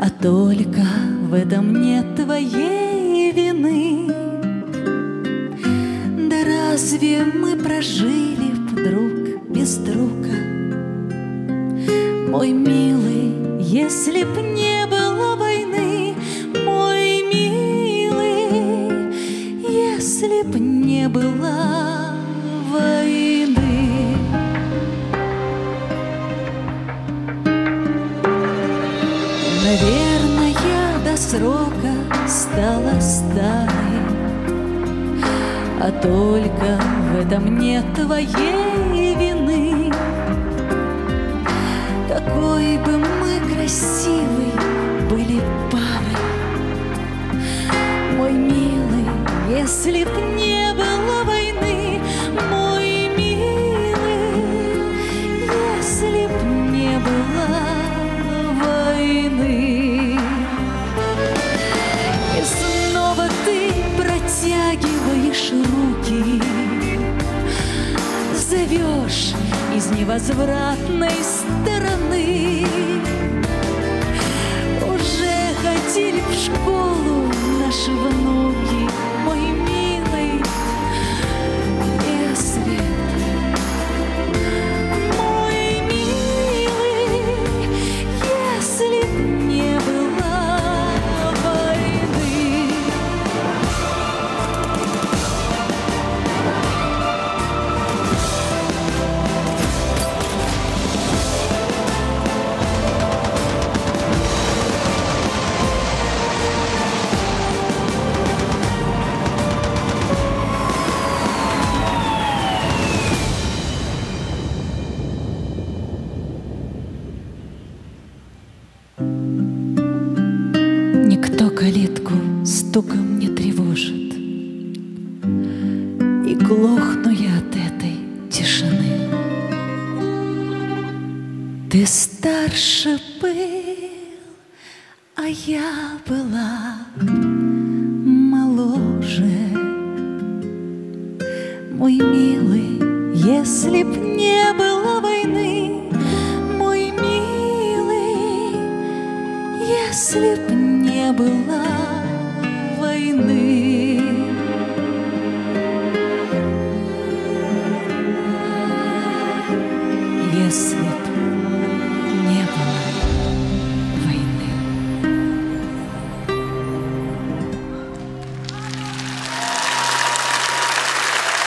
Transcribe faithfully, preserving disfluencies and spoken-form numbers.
а только в этом нет твоей вины. Да разве мы прожили вдруг без друга, мой милый, если б не было войны, мой милый, если б не было войны. Наверное, я до срока стала старой, а только в этом нет твоей вины. Какой бы мы красивой были парой, мой милый, если б не было войны, мой милый, если б не было войны. И снова ты протягиваешь руки, зовешь из невозвратной стороны. Уже ходили в школу наши внуки, мой милый, если б, мой милый, если б не было войны. Никто калитку стуком не тревожит, и глохну я от этой тишины. Ты старше был, а я была моложе, мой милый, если б не было войны, мой милый, если б не было войны.